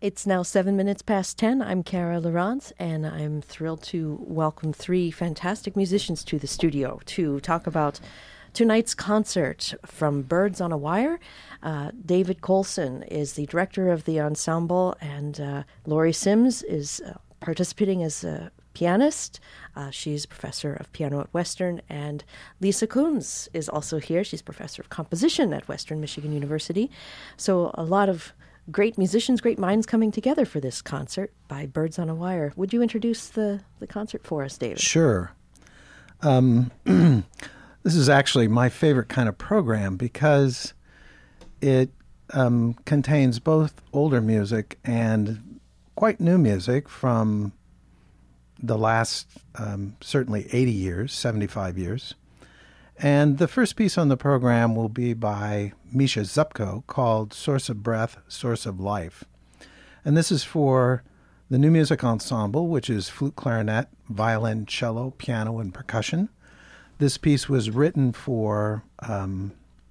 It's now 7 minutes past 10. I'm Cara Laurence, and I'm thrilled to welcome three fantastic musicians to the studio to talk about tonight's concert from Birds on a Wire. David Colson is the director of the ensemble, and Laurie Sims is participating as a pianist. She's a professor of piano at Western, and Lisa Kunz is also here. She's professor of composition at Western Michigan University. So a lot of great musicians, great minds coming together for this concert by Birds on a Wire. Would you introduce the concert for us, David? Sure. This is actually my favorite kind of program because it contains both older music and quite new music from the last certainly 80 years, 75 years. And the first piece on the program will be by Misha Zupko called Source of Breath, Source of Life. And this is for the New Music Ensemble, which is flute, clarinet, violin, cello, piano, and percussion. This piece was written for, trying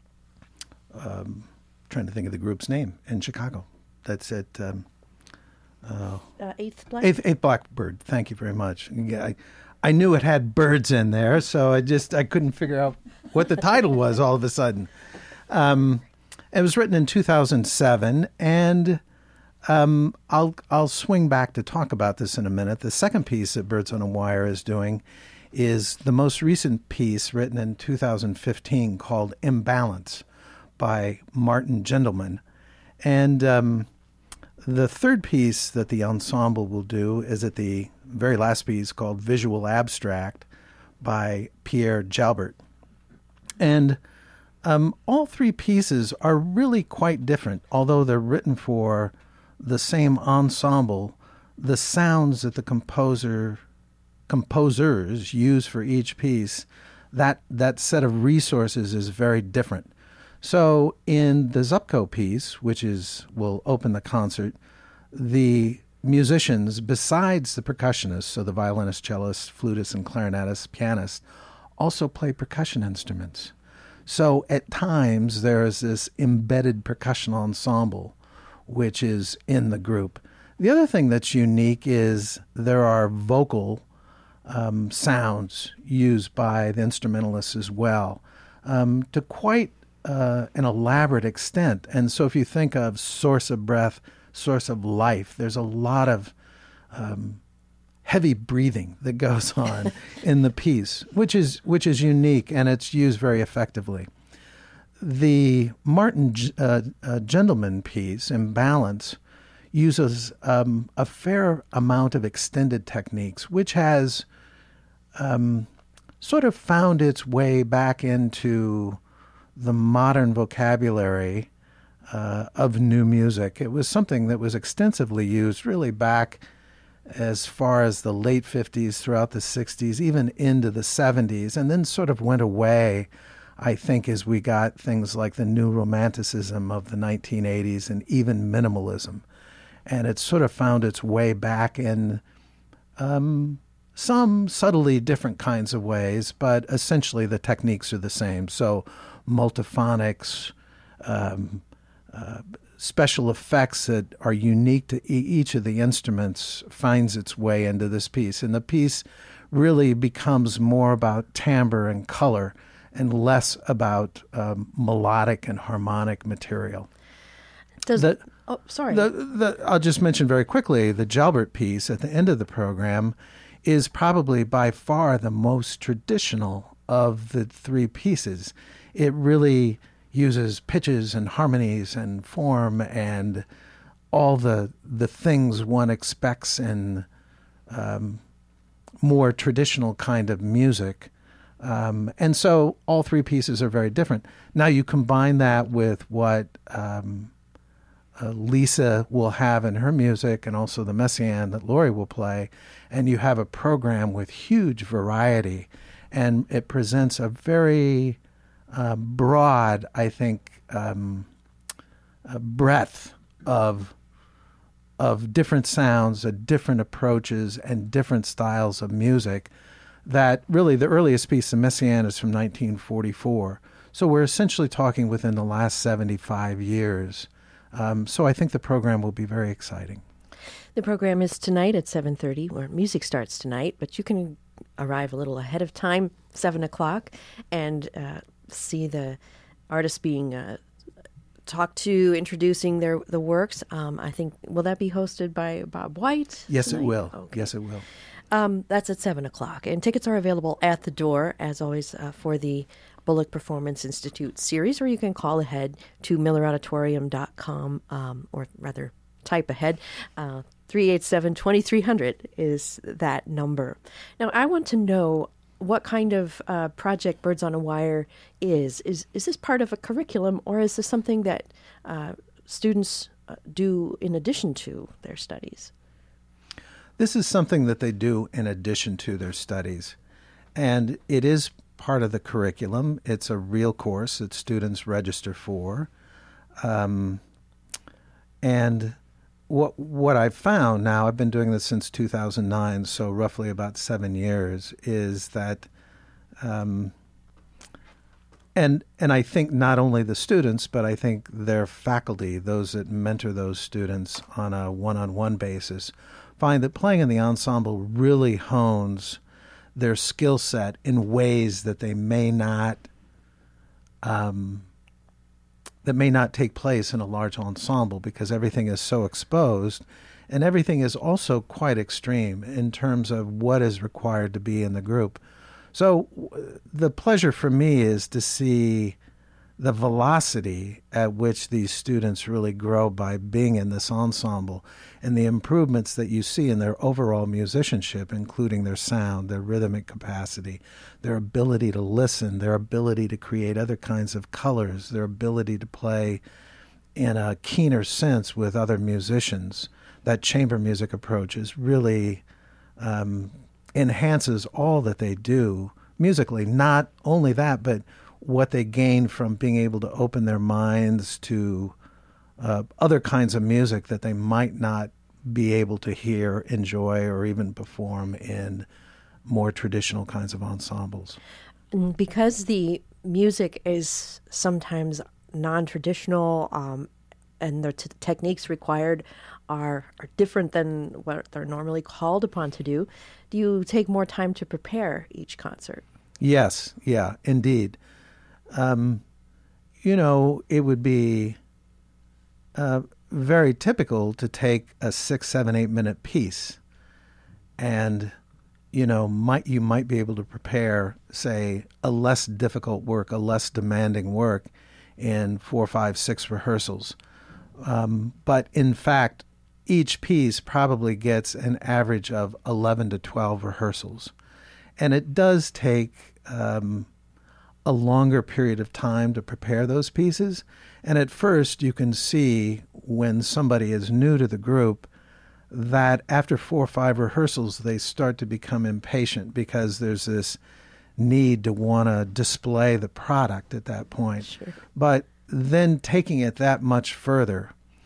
to think of the group's name, in Chicago. That's at Eighth Blackbird. Eighth Blackbird. Thank you very much. Yeah, I knew it had birds in there, so I couldn't figure out what the title was all of a sudden. It was written in 2007, and I'll swing back to talk about this in a minute. The second piece that Birds on a Wire is doing is the most recent piece written in 2015 called Imbalance by Martin Gendelman. And the third piece that the ensemble will do is at the very last piece called Visual Abstract by Pierre Jalbert. And all three pieces are really quite different. Although they're written for the same ensemble, the sounds that the composers use for each piece, that set of resources is very different. So in the Zupko piece, which will open the concert, the musicians, besides the percussionists, so the violinist, cellist, flutist, and clarinetist, pianist, also play percussion instruments. So at times there is this embedded percussion ensemble which is in the group. The other thing that's unique is there are vocal sounds used by the instrumentalists as well, to quite an elaborate extent. And so if you think of Source of Breath, Source of Life, there's a lot of heavy breathing that goes on in the piece, which is unique, and it's used very effectively. The Martin Gendelman piece, Imbalance, uses a fair amount of extended techniques, which has sort of found its way back into the modern vocabulary of new music. It was something that was extensively used really back as far as the late 50s, throughout the 60s, even into the 70s, and then sort of went away, I think, as we got things like the New Romanticism of the 1980s and even minimalism. And it sort of found its way back in some subtly different kinds of ways, but essentially the techniques are the same. So multiphonics, special effects that are unique to each of the instruments finds its way into this piece. And the piece really becomes more about timbre and color and less about melodic and harmonic material. I'll just mention very quickly, the Jalbert piece at the end of the program is probably by far the most traditional of the three pieces. It really uses pitches and harmonies and form and all the things one expects in more traditional kind of music. And so all three pieces are very different. Now you combine that with what Lisa will have in her music and also the Messiaen that Laurie will play, and you have a program with huge variety, and it presents a very broad, I think, breadth of different sounds, different approaches, and different styles of music that really the earliest piece, the Messiaen, is from 1944. So we're essentially talking within the last 75 years So I think the program will be very exciting. The program is tonight at 7:30, where music starts tonight, but you can arrive a little ahead of time, 7 o'clock, and see the artists being talked to, introducing the works. I think, will that be hosted by Bob White? Yes, tonight? it will. Okay. Yes, it will. That's at 7 o'clock. And tickets are available at the door, as always, for the Bullock Performance Institute series, or you can call ahead to millerauditorium.com, or rather type ahead. 387-2300 is that number. Now, I want to know what kind of project Birds on a Wire is. Is this part of a curriculum, or is this something that students do in addition to their studies? This is something that they do in addition to their studies, and it is part of the curriculum. It's a real course that students register for, and what I've found now, I've been doing this since 2009, so roughly about 7 years, is that, and I think not only the students, but I think their faculty, those that mentor those students on a one-on-one basis, find that playing in the ensemble really hones their skill set in ways that they may not take place in a large ensemble, because everything is so exposed, and everything is also quite extreme in terms of what is required to be in the group. So the pleasure for me is to see the velocity at which these students really grow by being in this ensemble, and the improvements that you see in their overall musicianship, including their sound, their rhythmic capacity, their ability to listen, their ability to create other kinds of colors, their ability to play in a keener sense with other musicians. That chamber music approach is really enhances all that they do musically. Not only that, but what they gain from being able to open their minds to other kinds of music that they might not be able to hear, enjoy, or even perform in more traditional kinds of ensembles. Because the music is sometimes non-traditional, and the techniques required are different than what they're normally called upon to do you take more time to prepare each concert? Yes, yeah, indeed. It would be very typical to take a 6, 7, 8 minute piece, and you might be able to prepare, say, a less difficult work, a less demanding work in 4, 5, 6 rehearsals. But in fact, each piece probably gets an average of 11 to 12 rehearsals. And it does take a longer period of time to prepare those pieces. And at first, you can see when somebody is new to the group that after 4 or 5 rehearsals, they start to become impatient because there's this need to want to display the product at that point. Sure. But then taking it that much further,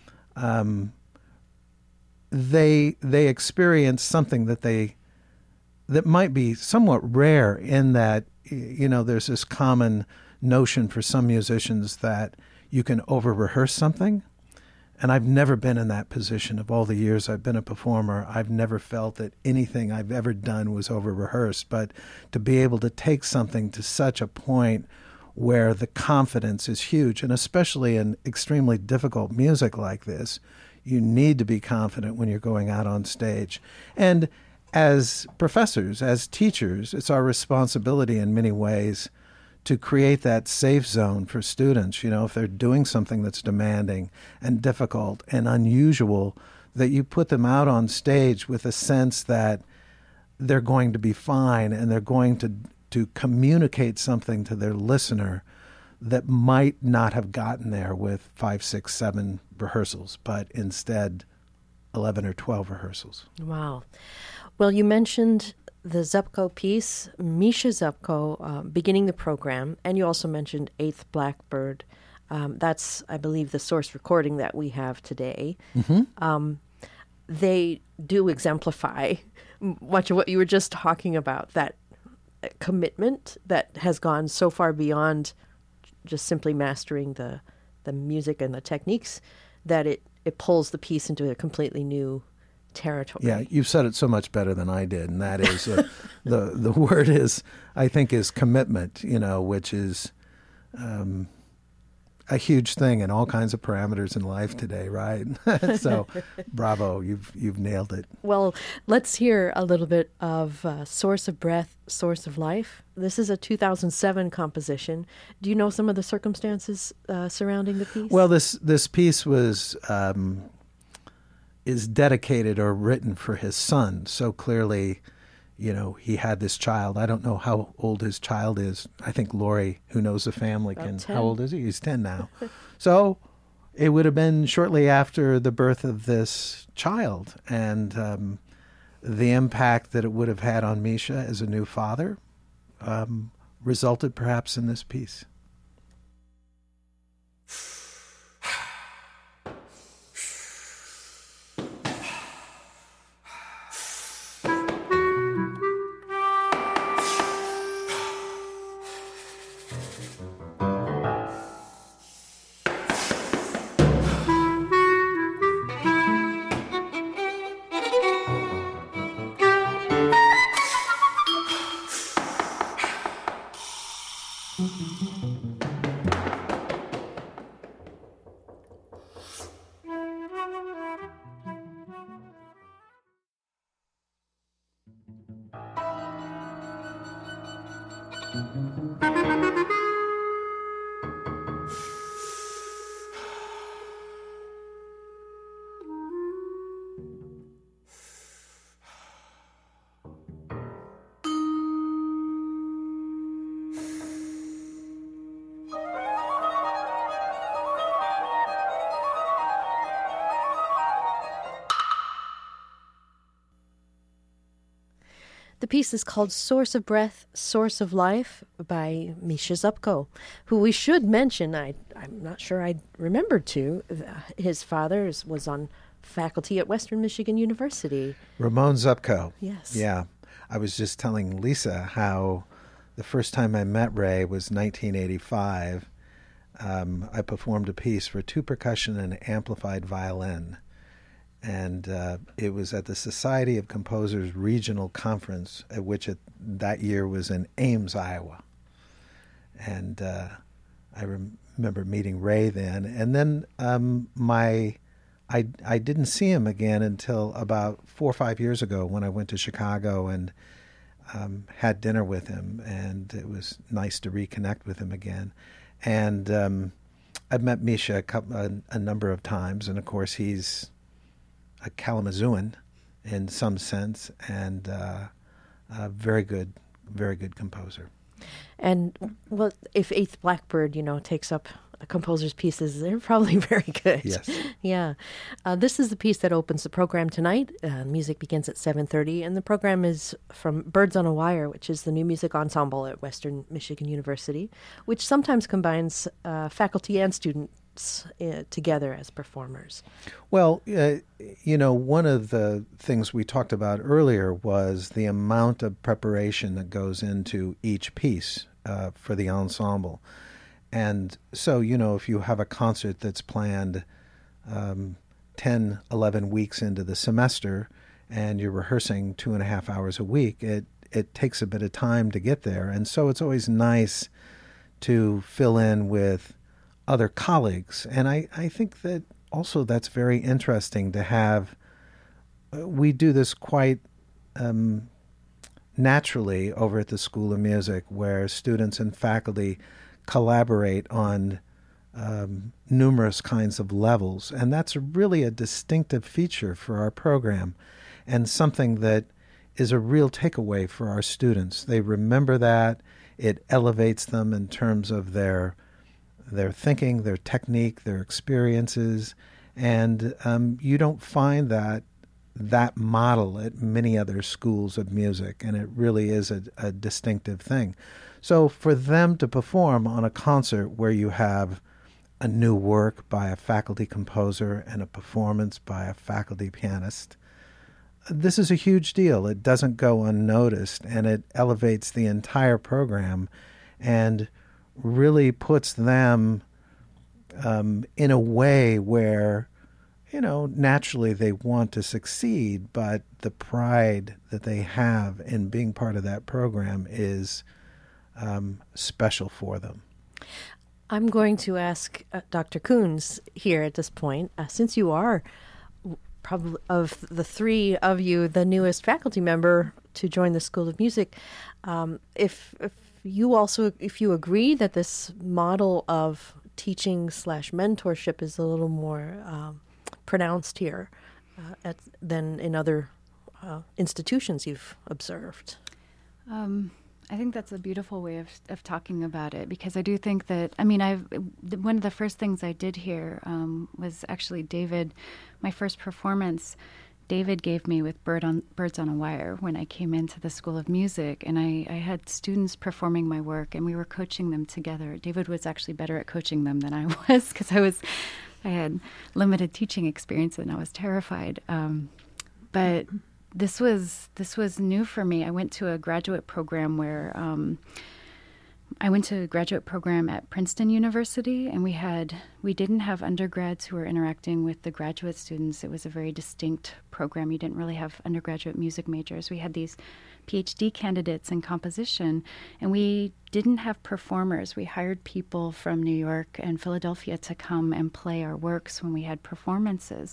they experience something that might be somewhat rare, in that there's this common notion for some musicians that you can over-rehearse something. And I've never been in that position. Of all the years I've been a performer, I've never felt that anything I've ever done was over-rehearsed. But to be able to take something to such a point where the confidence is huge, and especially in extremely difficult music like this, you need to be confident when you're going out on stage. And as professors, as teachers, it's our responsibility in many ways to create that safe zone for students. If they're doing something that's demanding and difficult and unusual, that you put them out on stage with a sense that they're going to be fine, and they're going to communicate something to their listener that might not have gotten there with 5, 6, 7 rehearsals, but instead 11 or 12 rehearsals. Wow. Well, you mentioned the Zupko piece, Misha Zupko, beginning the program, and you also mentioned Eighth Blackbird. That's, I believe, the source recording that we have today. Mm-hmm. They do exemplify much of what you were just talking about, that commitment that has gone so far beyond just simply mastering the music and the techniques that it pulls the piece into a completely new territory. Yeah, you've said it so much better than I did, and that is the word is, I think, is commitment. Which is a huge thing in all kinds of parameters in life today, right? So, bravo, you've nailed it. Well, let's hear a little bit of Source of Breath, Source of Life. This is a 2007 composition. Do you know some of the circumstances surrounding the piece? Well, this piece was is dedicated or written for his son. So clearly, he had this child. I don't know how old his child is. I think Lori, who knows the family, About 10. How old is he? He's 10 now. So it would have been shortly after the birth of this child, and the impact that it would have had on Misha as a new father resulted perhaps in this piece. The piece is called Source of Breath, Source of Life by Misha Zupko, who we should mention, I'm not sure I remembered to. His father was on faculty at Western Michigan University. Ramon Zupko. Yes. Yeah. I was just telling Lisa how the first time I met Ray was 1985. I performed a piece for two percussion and amplified violin. And it was at the Society of Composers Regional Conference, at which that year was in Ames, Iowa. And I remember meeting Ray then. And then I didn't see him again until about 4 or 5 years ago when I went to Chicago and had dinner with him. And it was nice to reconnect with him again. And I've met Misha a number of times. And, of course, he's a Kalamazooan in some sense, and a very good composer. And well, if Eighth Blackbird, takes up a composer's pieces, they're probably very good. Yes. Yeah. This is the piece that opens the program tonight. Music begins at 7:30, and the program is from Birds on a Wire, which is the new music ensemble at Western Michigan University, which sometimes combines faculty and students together as performers. Well, one of the things we talked about earlier was the amount of preparation that goes into each piece for the ensemble. And so, if you have a concert that's planned 10, 11 weeks into the semester and you're rehearsing 2.5 hours a week, it takes a bit of time to get there. And so it's always nice to fill in with other colleagues. And I think that also that's very interesting to have. We do this quite naturally over at the School of Music, where students and faculty collaborate on numerous kinds of levels. And that's really a distinctive feature for our program and something that is a real takeaway for our students. They remember that. It elevates them in terms of their thinking, their technique, their experiences, and you don't find that model at many other schools of music, and it really is a distinctive thing. So for them to perform on a concert where you have a new work by a faculty composer and a performance by a faculty pianist, this is a huge deal. It doesn't go unnoticed, and it elevates the entire program and really puts them in a way where naturally they want to succeed, but the pride that they have in being part of that program is special for them. I'm going to ask Dr. Coons here at this point, since you are probably of the three of you the newest faculty member to join the School of Music, if you agree that this model of teaching / mentorship is a little more pronounced here than in other institutions you've observed. I think that's a beautiful way of talking about it, because I do think that, one of the first things I did here was actually David, my first performance, David gave me with Birds on a Wire when I came into the School of Music, and I had students performing my work, and we were coaching them together. David was actually better at coaching them than I was, because I had limited teaching experience and I was terrified. But this was new for me. I went to a graduate program at Princeton University, and we didn't have undergrads who were interacting with the graduate students. It was a very distinct program. You didn't really have undergraduate music majors. We had these PhD candidates in composition, and we didn't have performers. We hired people from New York and Philadelphia to come and play our works when we had performances.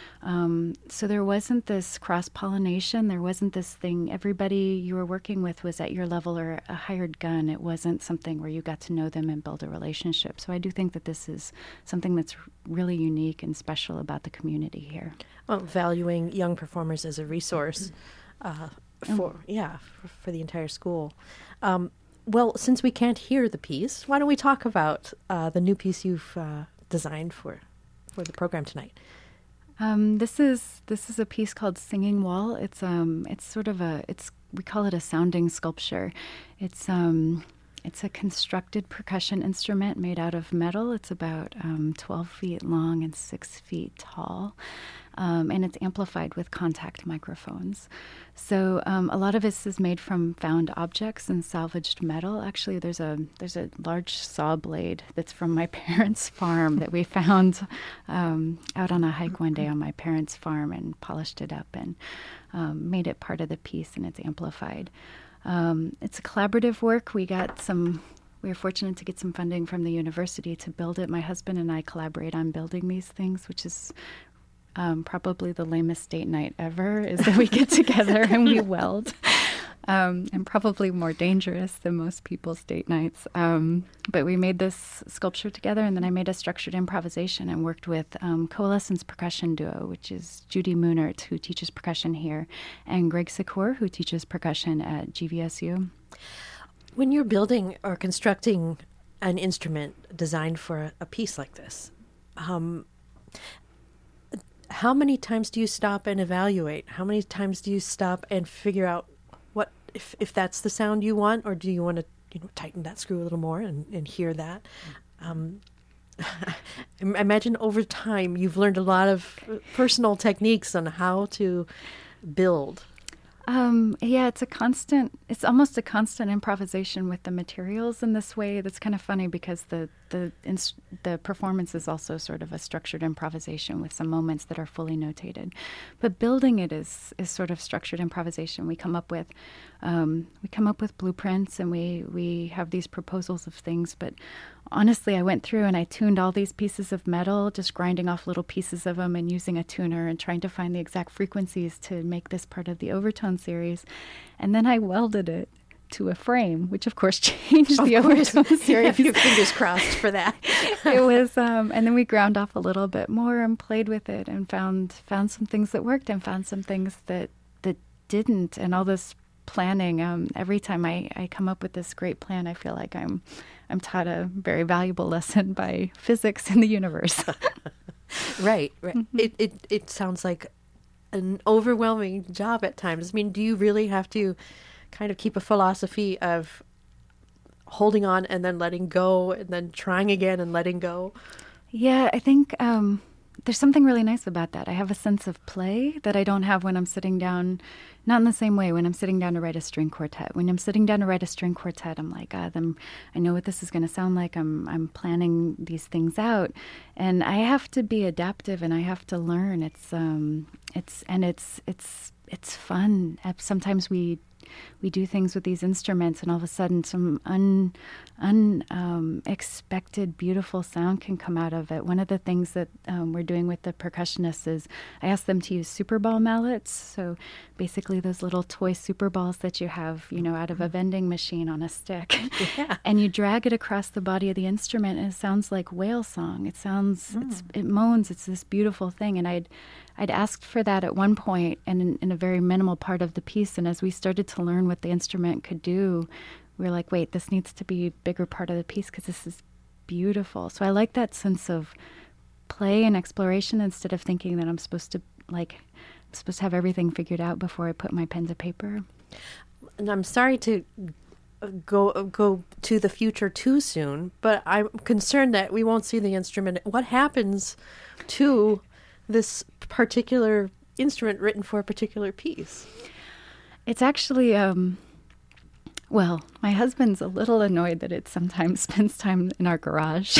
So there wasn't this cross-pollination. There wasn't this thing. Everybody you were working with was at your level or a hired gun. It wasn't something where you got to know them and build a relationship. So I do think that this is something that's really unique and special about the community here. Well, valuing young performers as a resource for the entire school. Well, since we can't hear the piece, why don't we talk about the new piece you've designed for the program tonight? This is a piece called Singing Wall. It's sort of we call it a sounding sculpture. It's a constructed percussion instrument made out of metal. It's about 12 feet long and 6 feet tall. And it's amplified with contact microphones. So a lot of this is made from found objects and salvaged metal. Actually, there's a large saw blade that's from my parents' farm that we found out on a hike one day on my parents' farm, and polished it up and made it part of the piece, and it's amplified. It's a collaborative work. We were fortunate to get some funding from the university to build it. My husband and I collaborate on building these things, which is probably the lamest date night ever, is that we get together and we weld, and probably more dangerous than most people's date nights. But we made this sculpture together, and then I made a structured improvisation and worked with Coalescence Percussion Duo, which is Judy Moonert, who teaches percussion here, and Greg Secor, who teaches percussion at GVSU. When you're building or constructing an instrument designed for a piece like this, how many times do you stop and evaluate? How many times do you stop and figure out what if that's the sound you want, or do you want to tighten that screw a little more and hear that? I imagine over time you've learned a lot of personal techniques on how to build. It's almost a constant improvisation with the materials in this way. That's kind of funny, because the performance is also sort of a structured improvisation with some moments that are fully notated. But building it is sort of structured improvisation. We come up with blueprints, and we have these proposals of things. But honestly, I went through and I tuned all these pieces of metal, just grinding off little pieces of them and using a tuner and trying to find the exact frequencies to make this part of the overtone series. And then I welded it to a frame, which of course changed the overtone series. Have your fingers crossed for that. It was, and then we ground off a little bit more and played with it and found some things that worked and found some things that didn't. And all this planning, every time I come up with this great plan, I feel like I'm taught a very valuable lesson by physics and the universe. Right. Mm-hmm. It sounds like an overwhelming job at times. I mean, do you really have to kind of keep a philosophy of holding on and then letting go and then trying again and letting go? Yeah, I think there's something really nice about that. I have a sense of play that I don't have when I'm sitting down, not in the same way when I'm sitting down to write a string quartet. When I'm sitting down to write a string quartet, I'm like, I know what this is going to sound like. I'm planning these things out, and I have to be adaptive and I have to learn. It's fun. Sometimes we do things with these instruments, and all of a sudden some unexpected beautiful sound can come out of it. One of the things that we're doing with the percussionists is I ask them to use super ball mallets. So basically those little toy super balls that you have, out of a vending machine on a stick. Yeah. And you drag it across the body of the instrument, and it sounds like whale song. It sounds, it moans. It's this beautiful thing. And I'd asked for that at one point and in a very minimal part of the piece. And as we started to learn what the instrument could do, we were like, wait, this needs to be a bigger part of the piece because this is beautiful. So I like that sense of play and exploration instead of thinking that I'm supposed to have everything figured out before I put my pen to paper. And I'm sorry to go to the future too soon, but I'm concerned that we won't see the instrument. What happens to this particular instrument written for a particular piece? It's actually, well, my husband's a little annoyed that it sometimes spends time in our garage.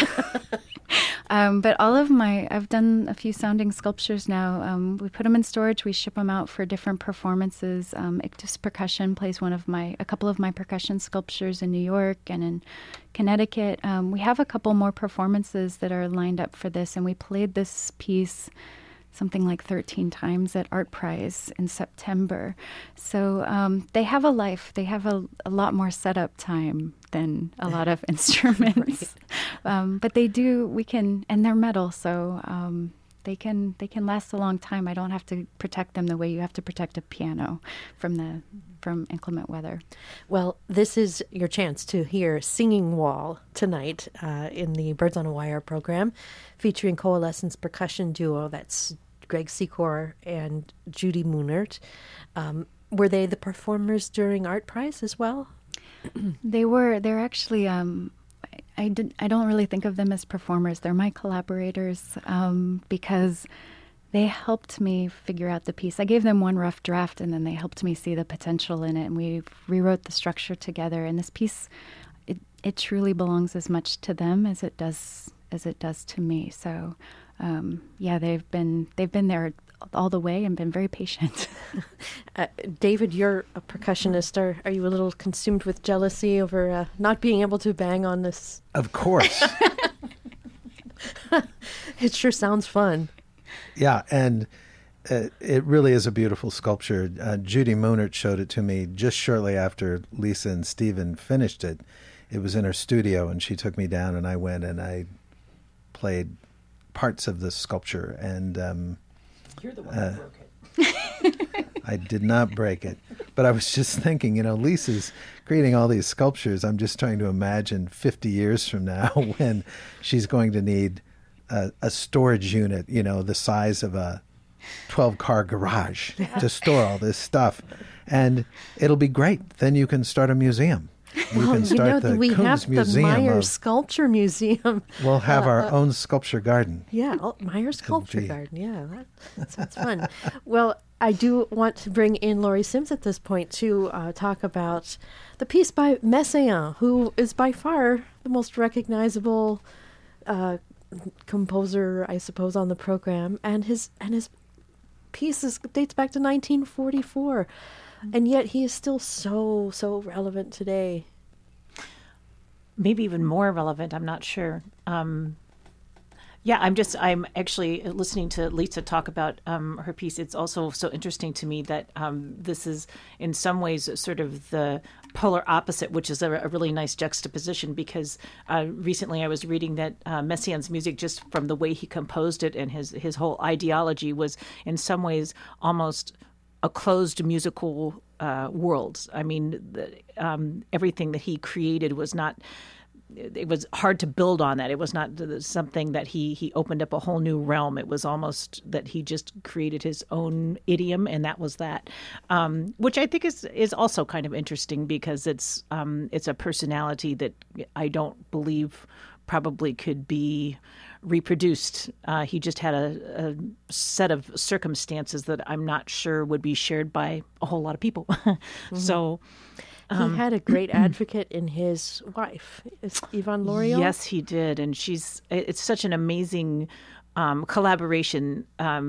But I've done a few sounding sculptures now. We put them in storage. We ship them out for different performances. Ictus Percussion plays a couple of my percussion sculptures in New York and in Connecticut. We have a couple more performances that are lined up for this, and we played this piece something like 13 times at Art Prize in September. So they have a life. They have a lot more setup time than a lot of instruments. Right. But they do, and they're metal, so they can last a long time. I don't have to protect them the way you have to protect a piano from inclement weather. Well, this is your chance to hear Singing Wall tonight in the Birds on a Wire program, featuring Coalescence percussion duo. That's Greg Secor and Judy Moonert. Were they the performers during Art Prize as well? They were. They're actually. I don't really think of them as performers. They're my collaborators because they helped me figure out the piece. I gave them one rough draft, and then they helped me see the potential in it, and we rewrote the structure together. And this piece, it truly belongs as much to them as it does to me. So, yeah, they've been there all the way and been very patient. David, you're a percussionist. Are you a little consumed with jealousy over not being able to bang on this? Of course. It sure sounds fun. Yeah, and it really is a beautiful sculpture. Judy Moonert showed it to me just shortly after Lisa and Stephen finished it. It was in her studio, and she took me down, and I went and I played parts of the sculpture. And you're the one who broke it. I did not break it. But I was just thinking, Lisa's creating all these sculptures. I'm just trying to imagine 50 years from now when she's going to need a storage unit, the size of a 12-car garage to store all this stuff. And it'll be great. Then you can start a museum. We can start the we Coombs have Museum. The Meyer Sculpture Museum. We'll have our own sculpture garden. Yeah, Meyer Sculpture Garden. Yeah, that sounds fun. Well, I do want to bring in Laurie Sims at this point to talk about the piece by Messiaen, who is by far the most recognizable composer, I suppose, on the program, and his piece dates back to 1944. And yet he is still so relevant today. Maybe even more relevant, I'm not sure. I'm actually listening to Lisa talk about her piece. It's also so interesting to me that this is in some ways sort of the polar opposite, which is a really nice juxtaposition, because recently I was reading that Messiaen's music, just from the way he composed it and his whole ideology, was in some ways almost a closed musical world. I mean, everything that he created was not. It was hard to build on that. It was not something that he opened up a whole new realm. It was almost that he just created his own idiom, and that was that, which I think is also kind of interesting, because it's a personality that I don't believe probably could be reproduced. He just had a set of circumstances that I'm not sure would be shared by a whole lot of people. So he had a great advocate in his wife, is Yvonne Loriot. yes, he did, and it's such an amazing collaboration.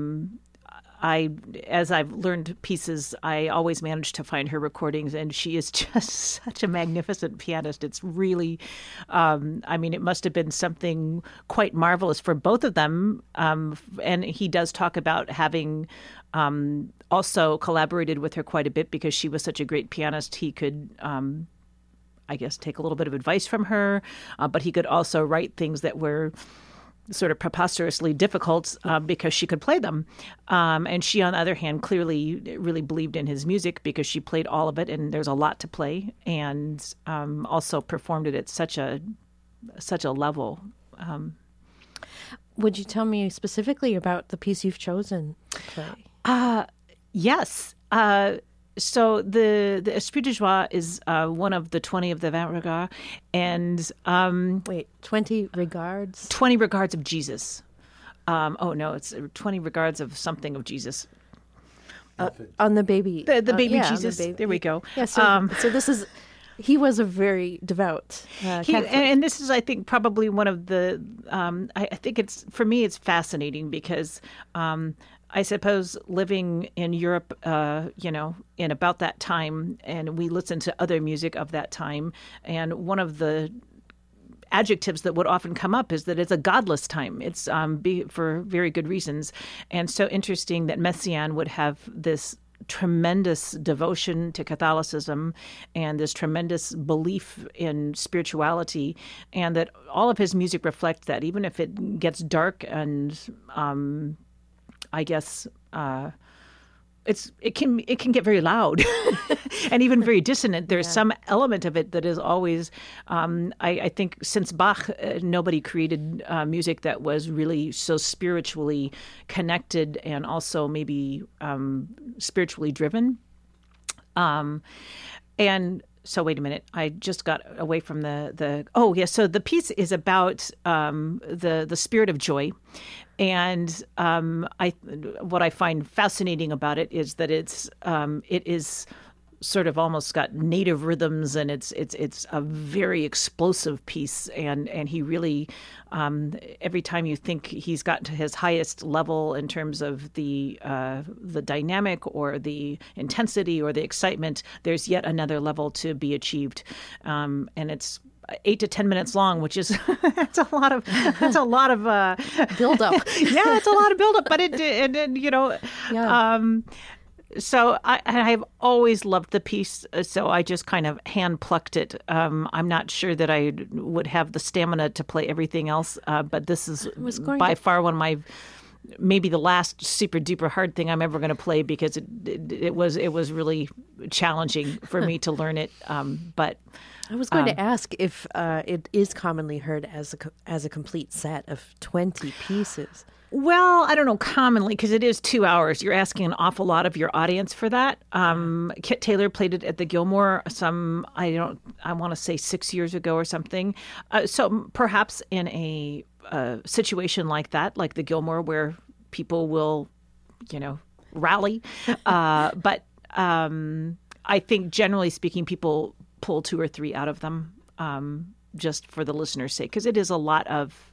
As I've learned pieces, I always manage to find her recordings, and she is just such a magnificent pianist. It's really, it must have been something quite marvelous for both of them. And he does talk about having also collaborated with her quite a bit because she was such a great pianist. He could, I guess, take a little bit of advice from her, but he could also write things that were sort of preposterously difficult because she could play them. And she, on the other hand, clearly really believed in his music because she played all of it, and there's a lot to play, and also performed it at such a level. Would you tell me specifically about the piece you've chosen to play? Yes. So the Esprit de Joie is one of the 20 of the 20 Regards, and 20 regards? 20 regards of Jesus. It's 20 regards of something of Jesus. On the baby. The baby yeah, Jesus. The baby. There we go. Yeah, so this is, he was a very devout Catholic. And this is, I think, probably one of the, I think for me, it's fascinating because I suppose living in Europe, in about that time, and we listen to other music of that time, and one of the adjectives that would often come up is that it's a godless time. It's for very good reasons. And so interesting that Messiaen would have this tremendous devotion to Catholicism and this tremendous belief in spirituality, and that all of his music reflects that, even if it gets dark and I guess it can get very loud and even very dissonant. There's some element of it that is always, I think, since Bach, nobody created music that was really so spiritually connected and also maybe spiritually driven. And so wait a minute, I just got away from so the piece is about the spirit of joy. And what I find fascinating about it is that it is sort of almost got native rhythms, and it's a very explosive piece. And he really, every time you think he's gotten to his highest level in terms of the dynamic or the intensity or the excitement, there's yet another level to be achieved, and it's 8 to 10 minutes long, which is that's a lot of build up. Yeah, it's a lot of build up, but so I've always loved the piece, so I just kind of hand plucked it. I'm not sure that I would have the stamina to play everything else, but this is by far one of my, maybe the last super duper hard thing I'm ever going to play, because it was really challenging for me to learn it. But I was going to ask if it is commonly heard as a complete set of 20 pieces. Well, I don't know commonly, because it is 2 hours. You're asking an awful lot of your audience for that. Kit Taylor played it at the Gilmore I want to say 6 years ago or something. So perhaps in a situation like that, like the Gilmore, where people will, rally. But I think generally speaking, people pull 2 or 3 out of them, just for the listener's sake, because it is a lot of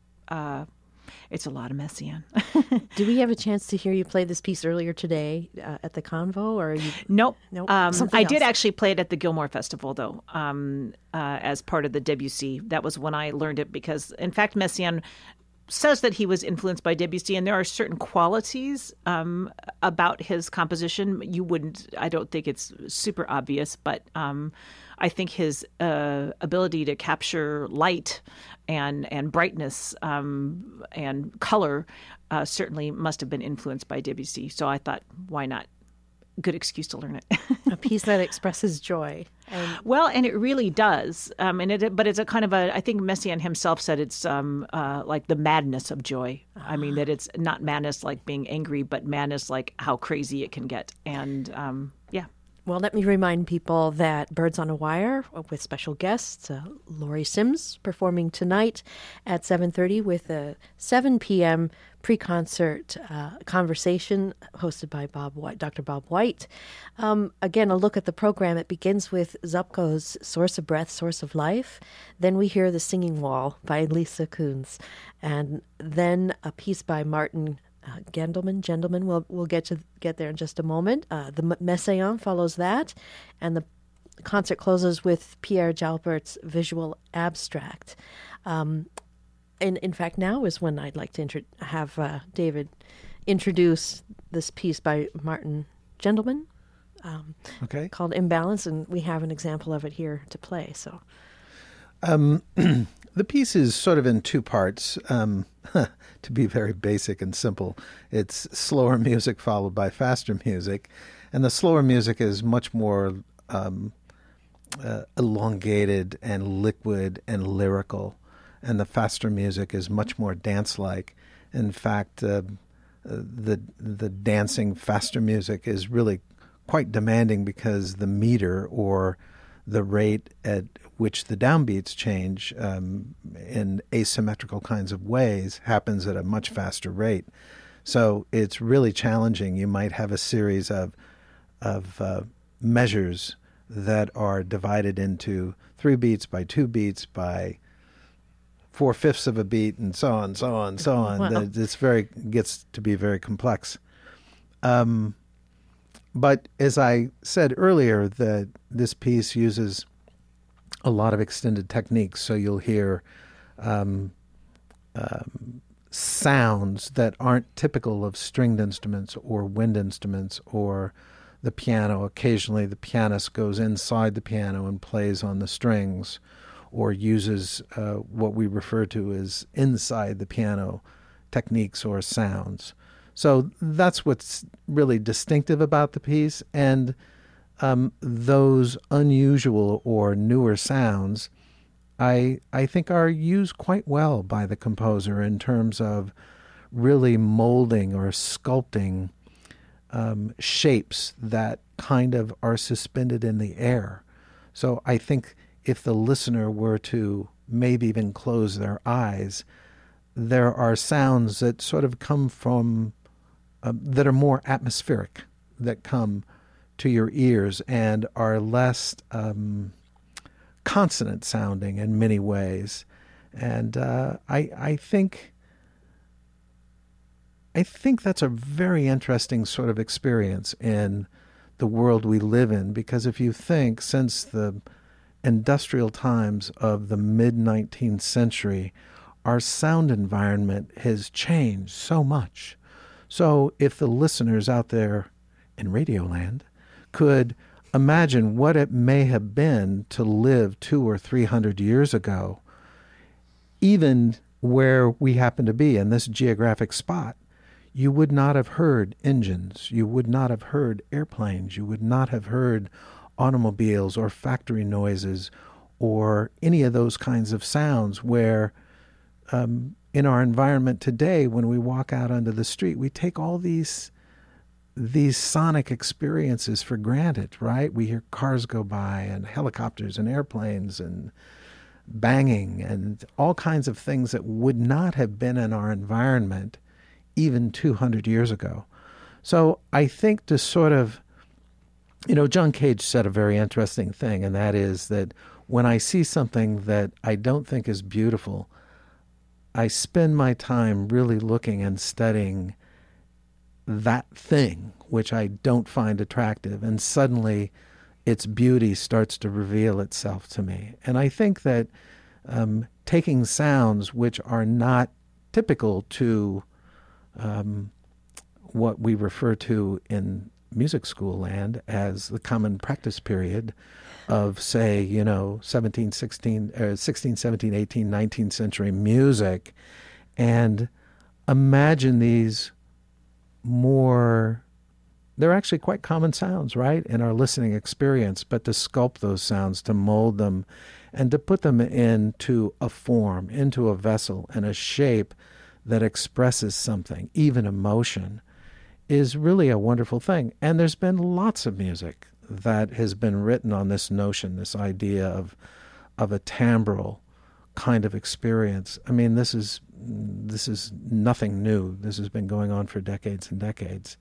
Messiaen. Do we have a chance to hear you play this piece earlier today at the Convo, or are you? Nope. I did else? actually play it at the Gilmore Festival, though, as part of the Debussy. That was when I learned it, because, in fact, Messiaen says that he was influenced by Debussy, and there are certain qualities about his composition. I don't think it's super obvious, but I think his ability to capture light and brightness and color certainly must have been influenced by Debussy. So I thought, why not? Good excuse to learn it. A piece that expresses joy. And it really does. But it's a kind of I think Messiaen himself said it's like the madness of joy. I mean, that it's not madness like being angry, but madness like how crazy it can get. And Well, let me remind people that Birds on a Wire with special guests, Laurie Sims performing tonight at 7:30 with a 7 p.m. pre-concert conversation hosted by Dr. Bob White. Again, a look at the program. It begins with Zupko's Source of Breath, Source of Life. Then we hear The Singing Wall by Lisa Kunz. And then a piece by Martin Gendelman. We'll get there in just a moment. The Messiaen follows that, and the concert closes with Pierre Jalbert's Visual Abstract. In fact, now is when I'd like to have David introduce this piece by Martin Gendelman, called Imbalance, and we have an example of it here to play. So, the piece is sort of in two parts. To be very basic and simple, it's slower music followed by faster music, and the slower music is much more elongated and liquid and lyrical, and the faster music is much more dance-like. In fact, the dancing faster music is really quite demanding because the meter, or the rate at which the downbeats change in asymmetrical kinds of ways, happens at a much faster rate. So it's really challenging. You might have a series of measures that are divided into 3 beats by 2 beats by 4/5 of a beat, and so on, so on, so on. Wow. It's gets to be very complex. But as I said earlier, that this piece uses a lot of extended techniques. So you'll hear sounds that aren't typical of stringed instruments or wind instruments or the piano. Occasionally the pianist goes inside the piano and plays on the strings, or uses what we refer to as inside the piano techniques or sounds. So that's what's really distinctive about the piece. And those unusual or newer sounds, I think, are used quite well by the composer in terms of really molding or sculpting shapes that kind of are suspended in the air. So I think if the listener were to maybe even close their eyes, there are sounds that sort of come from, that are more atmospheric, that come to your ears and are less consonant sounding in many ways. And I think that's a very interesting sort of experience in the world we live in, because if you think, since the industrial times of the mid-19th century, our sound environment has changed so much. So if the listeners out there in Radioland could imagine what it may have been to live 200 or 300 years ago, even where we happen to be in this geographic spot, you would not have heard engines, you would not have heard airplanes, you would not have heard automobiles or factory noises or any of those kinds of sounds, where in our environment today, when we walk out onto the street, we take all these sonic experiences for granted, right? We hear cars go by and helicopters and airplanes and banging and all kinds of things that would not have been in our environment even 200 years ago. So I think to sort of, John Cage said a very interesting thing, and that is that when I see something that I don't think is beautiful, I spend my time really looking and studying that thing which I don't find attractive, and suddenly its beauty starts to reveal itself to me. And I think that taking sounds which are not typical to what we refer to in music school land as the common practice period of, say, 17, 16, 17, 18, 19th century music, and imagine these more, they're actually quite common sounds, right, in our listening experience, but to sculpt those sounds, to mold them, and to put them into a form, into a vessel, and a shape that expresses something, even emotion, is really a wonderful thing. And there's been lots of music that has been written on this notion, this idea of a timbral kind of experience. I mean, this is nothing new. This has been going on for decades and decades.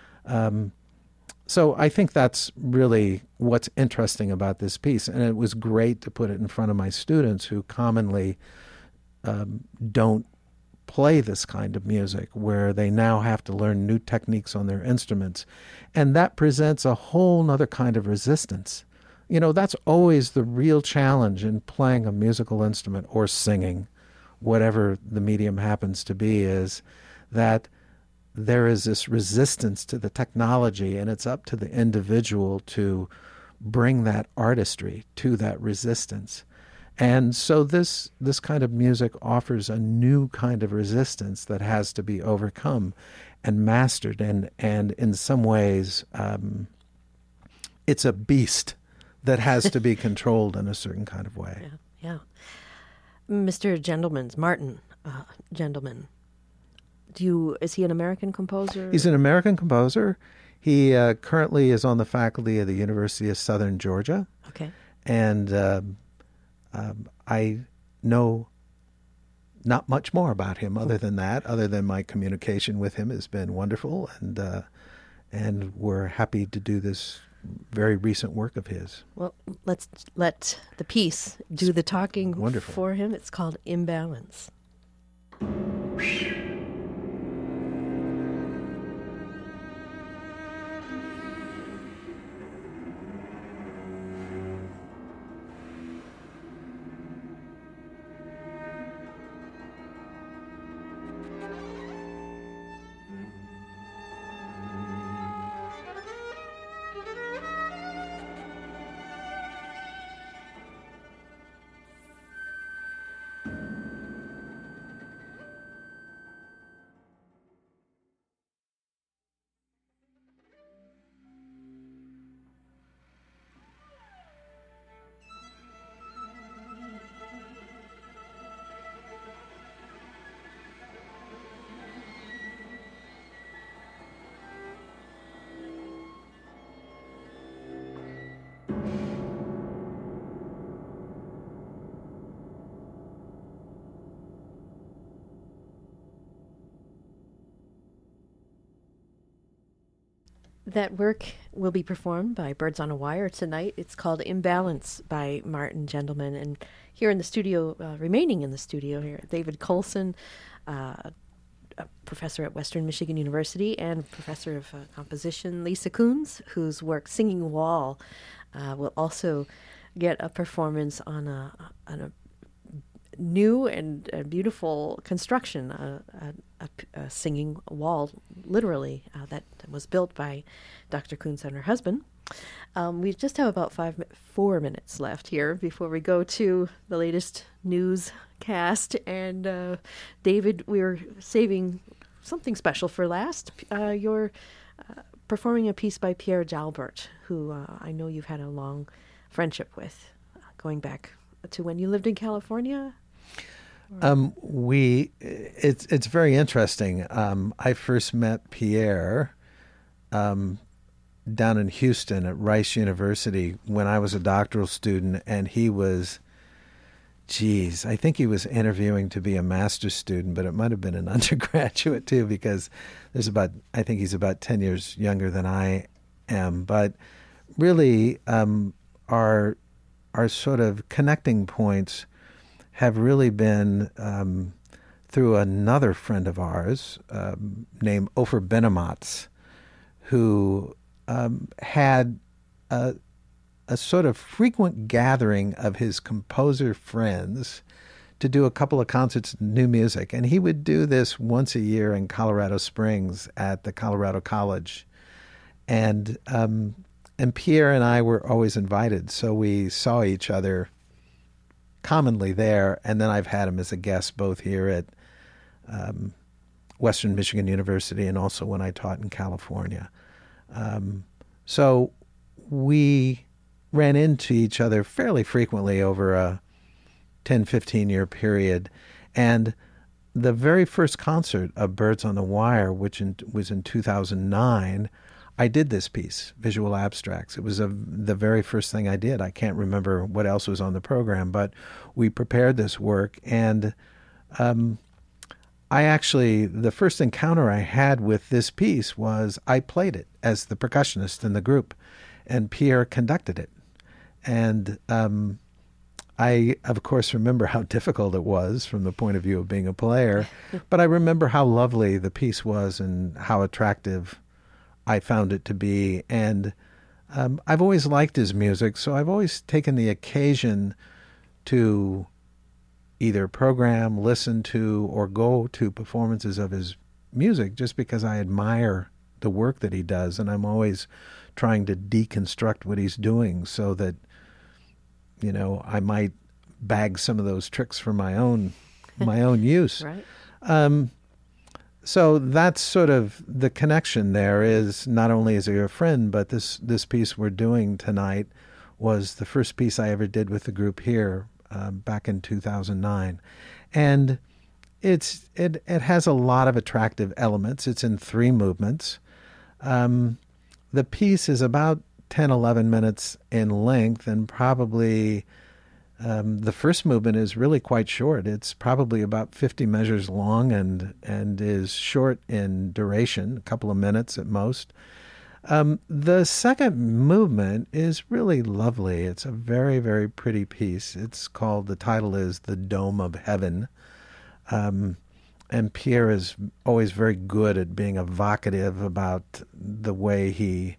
So I think that's really what's interesting about this piece, and it was great to put it in front of my students who commonly don't play this kind of music, where they now have to learn new techniques on their instruments, and that presents a whole nother kind of resistance. You know, that's always the real challenge in playing a musical instrument or singing, whatever the medium happens to be, is that there is this resistance to the technology, and it's up to the individual to bring that artistry to that resistance. And so this kind of music offers a new kind of resistance that has to be overcome and mastered, and in some ways it's a beast that has to be controlled in a certain kind of way. Yeah. Mr. Martin Gendelman, is he an American composer? He's an American composer. He currently is on the faculty of the University of Southern Georgia. Okay. And I know not much more about him other than that, other than my communication with him has been wonderful, and we're happy to do this very recent work of his. Well, let's let the piece do the talking Wonderful. For him. It's called Imbalance. That work will be performed by Birds on a Wire tonight. It's called Imbalance by Martin Gendelman. And here in the studio, remaining in the studio here, David Colson, a professor at Western Michigan University and professor of composition, Lisa Coons, whose work Singing Wall will also get a performance on a new and beautiful construction, a singing wall, literally, that was built by Dr. Coons and her husband. We just have about 4 minutes left here before we go to the latest newscast. And David, we're saving something special for last. You're performing a piece by Pierre Jalbert, who I know you've had a long friendship with, going back to when you lived in California. It's very interesting. I first met Pierre down in Houston at Rice University when I was a doctoral student, and he was, I think he was interviewing to be a master's student, but it might have been an undergraduate too, because I think he's about 10 years younger than I am. But really, our sort of connecting points have really been through another friend of ours named Ofer Benamatz, who had a sort of frequent gathering of his composer friends to do a couple of concerts of new music. And he would do this once a year in Colorado Springs at the Colorado College. And Pierre and I were always invited, so we saw each other commonly there, and then I've had him as a guest both here at Western Michigan University and also when I taught in California. So we ran into each other fairly frequently over a 10, 15-year period. And the very first concert of Birds on the Wire, which was in 2009, I did this piece, Visual Abstracts. It was the very first thing I did. I can't remember what else was on the program, but we prepared this work, and the first encounter I had with this piece was I played it as the percussionist in the group, and Pierre conducted it. And I, of course, remember how difficult it was from the point of view of being a player, but I remember how lovely the piece was and how attractive I found it to be. And I've always liked his music, so I've always taken the occasion to either program, listen to, or go to performances of his music just because I admire the work that he does, and I'm always trying to deconstruct what he's doing so that, you know, I might bag some of those tricks for my own use. Right. So that's sort of the connection there. Is not only is he a friend, but this piece we're doing tonight was the first piece I ever did with the group here back in 2009, and it has a lot of attractive elements. It's in 3 movements. The piece is about 10-11 minutes in length, and probably the first movement is really quite short. It's probably about 50 measures long and is short in duration, a couple of minutes at most. The second movement is really lovely. It's a very, very pretty piece. The title is The Dome of Heaven. And Pierre is always very good at being evocative about the way he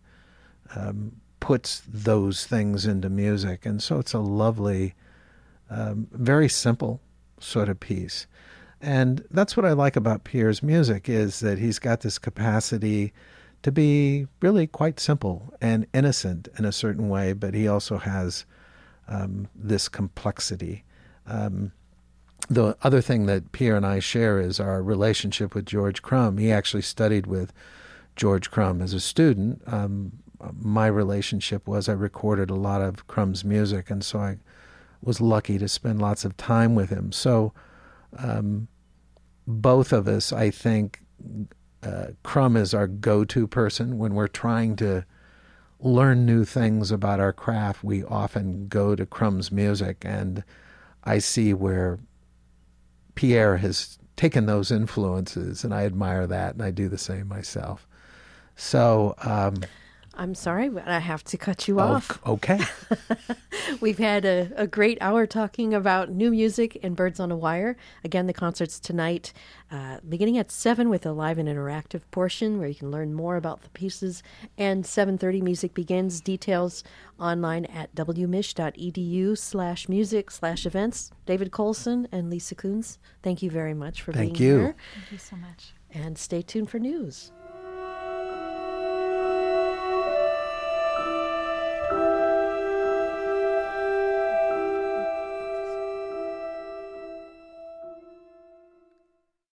puts those things into music. And so it's a lovely, very simple sort of piece. And that's what I like about Pierre's music, is that he's got this capacity to be really quite simple and innocent in a certain way, but he also has this complexity. The other thing that Pierre and I share is our relationship with George Crumb. He actually studied with George Crumb as a student. My relationship was I recorded a lot of Crumb's music, and so I was lucky to spend lots of time with him. So both of us, I think, Crumb is our go-to person. When we're trying to learn new things about our craft, we often go to Crumb's music, and I see where Pierre has taken those influences, and I admire that, and I do the same myself. So I'm sorry, but I have to cut you off. Okay. We've had a great hour talking about new music and Birds on a Wire. Again, the concert's tonight, beginning at 7 with a live and interactive portion where you can learn more about the pieces. And 7:30 music begins. Details online at wmich.edu/music/events. David Colson and Lisa Coons, thank you very much for being here. Thank you so much. And stay tuned for news.